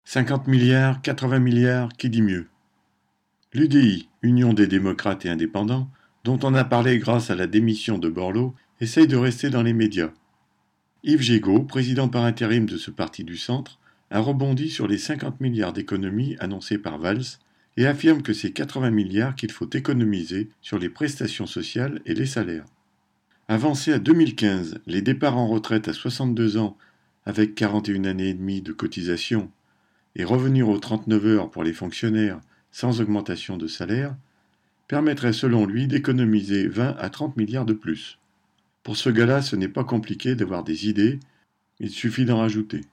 50 milliards, 80 milliards, qui dit mieux? L'UDI, Union des démocrates et indépendants, dont on a parlé grâce à la démission de Borloo, essaye de rester dans les médias. Yves Gégaud, président par intérim de ce parti du centre, a rebondi sur les 50 milliards d'économies annoncées par Valls et affirme que c'est 80 milliards qu'il faut économiser sur les prestations sociales et les salaires. Avancé à 2015, les départs en retraite à 62 ans avec 41 années et demie de cotisation et revenir aux 39 heures pour les fonctionnaires sans augmentation de salaire permettrait selon lui d'économiser 20 à 30 milliards de plus. Pour ce gars-là, ce n'est pas compliqué d'avoir des idées, il suffit d'en rajouter.